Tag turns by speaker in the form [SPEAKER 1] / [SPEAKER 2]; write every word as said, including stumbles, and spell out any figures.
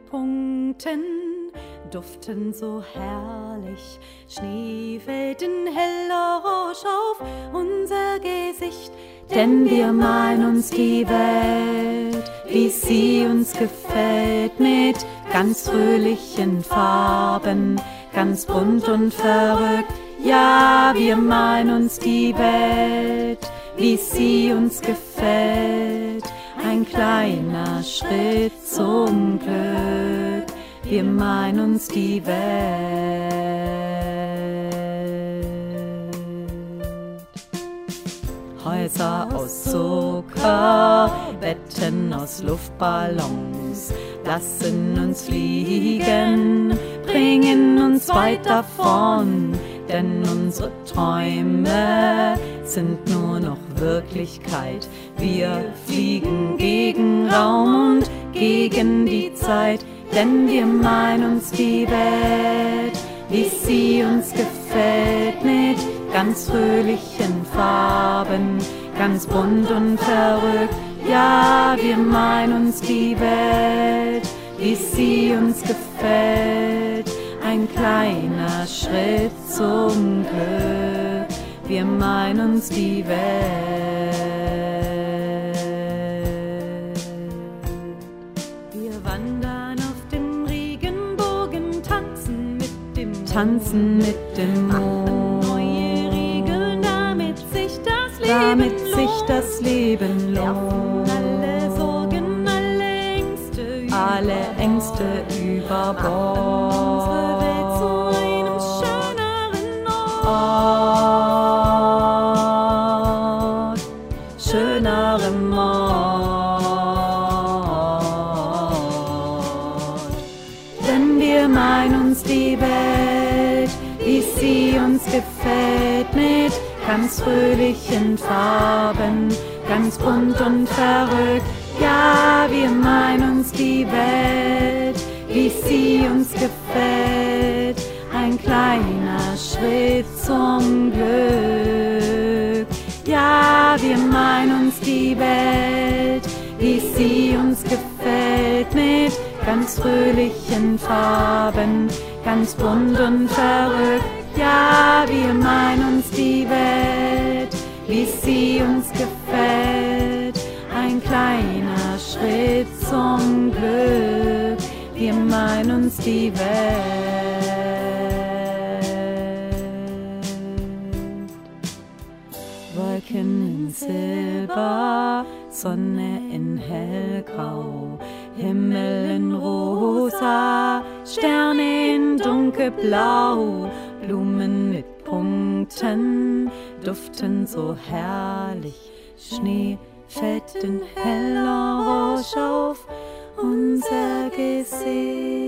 [SPEAKER 1] Punkten duften so herrlich. Schnee fällt in heller Rausch auf unser Gesicht, denn wir malen uns die Welt, wie sie uns gefällt, mit ganz fröhlichen Farben, ganz bunt und verrückt. Ja, wir malen uns die Welt, wie sie uns gefällt, ein kleiner Schritt zum Glück. Wir malen uns die Welt. Häuser aus Zucker, Betten aus Luftballons, lassen uns fliegen, bringen uns weit davon, denn unsere Träume sind nur noch Wirklichkeit. Wir fliegen gegen Raum und gegen die Zeit, denn wir malen uns die Welt, wie sie uns gefällt, mit ganz fröhlichen Farben, ganz bunt und verrückt. Ja, wir malen uns die Welt, wie sie uns gefällt, ein kleiner Schritt zum Glück. Wir malen uns die Welt. Wir wandern auf dem Regenbogen, tanzen mit dem Mond, tanzen mit dem Mond, machen neue Regeln, damit sich das Leben damit lohnt, sich das Leben lohnt. Alle Sorgen, alle Ängste über alle Ängste über Bord. Unsere Welt zu einem schöneren Ort, schönerem Ort. Denn wir malen uns die Welt, wie sie uns gefällt, mit ganz fröhlichen Farben, ganz bunt und verrückt. Ja, wir malen uns die Welt, wie sie uns gefällt, ein kleiner Schritt zum Glück. Ja, wir malen uns die Welt, wie sie uns gefällt, mit ganz fröhlichen Farben, ganz bunt und verrückt. Ja, wir malen uns die Welt, wie sie uns gefällt, ein kleiner Schritt zum Glück. Wir malen uns die Welt. Wolken in Silber, Sonne in hellgrau, Himmel in rosa, Sterne in dunkelblau, Blumen mit Punkten duften so herrlich, Schnee fällt in heller Rausch auf unser Gesicht.